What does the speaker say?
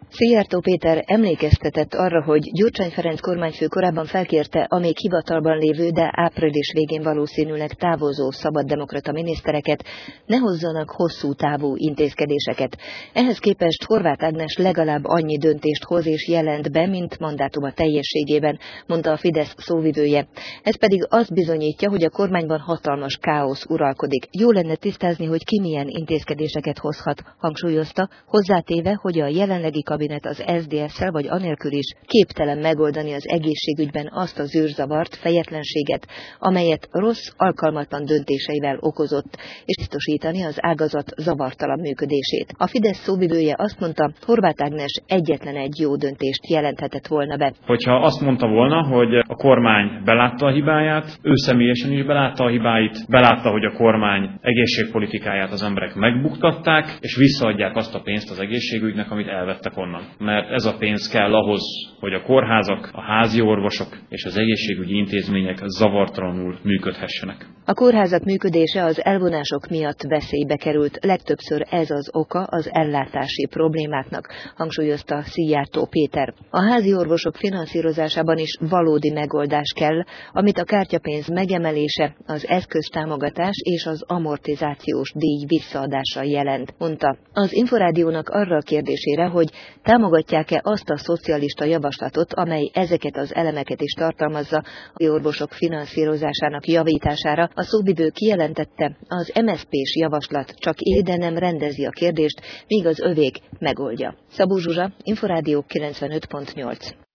Szijjártó Péter emlékeztetett arra, hogy Gyurcsány Ferenc kormányfő korábban felkérte a még hivatalban lévő, de április végén valószínűleg távozó szabaddemokrata minisztereket, ne hozzanak hosszú távú intézkedéseket. Ehhez képest Horváth Ágnes legalább annyi döntést hoz és jelent be, mint mandátuma teljességében, mondta a Fidesz szóvivője. Ez pedig azt bizonyítja, hogy a kormányban hatalmas káosz uralkodik. Jó lenne tisztázni, hogy ki milyen intézkedéseket hozhat, hangsúlyozta, hozzátéve, hogy a jelenlegi kabinet az SZDSZ-szel vagy anélkül is képtelen megoldani az egészségügyben azt az zűrzavart, fejetlenséget, amelyet rossz, alkalmatlan döntéseivel okozott, és biztosítani az ágazat zavartalan működését. A Fidesz szóvivője azt mondta, Horváth Ágnes egyetlen egy jó döntést jelenthetett volna be. Hogyha azt mondta volna, hogy a kormány belátta a hibáját, ő személyesen is belátta a hibáit, belátta, hogy a kormány egészségpolitikáját az emberek megbuktatták, és visszaadják azt a pénzt az egészségügynek, amit elvettek onnan. Mert ez a pénz kell ahhoz, hogy a kórházak, a házi orvosok és az egészségügyi intézmények zavartalanul működhessenek. A kórházak működése az elvonások miatt veszélybe került, legtöbbször ez az oka az ellátási problémáknak, hangsúlyozta Szijjártó Péter. A házi orvosok finanszírozásában is valódi megoldás kell, amit a kártyapénz megemelése, az eszköztámogatás és az amortizációs díj visszaadása jelent, mondta. Az Inforádiónak arra a kérdésére, hogy támogatják-e azt a szocialista javaslatot, amely ezeket az elemeket is tartalmazza a orvosok finanszírozásának javítására, a szóvivő kijelentette, az MSZP-s javaslat csak de nem rendezi a kérdést, míg az övék megoldja. Szabó Zsuzsa, Inforádió 95.8.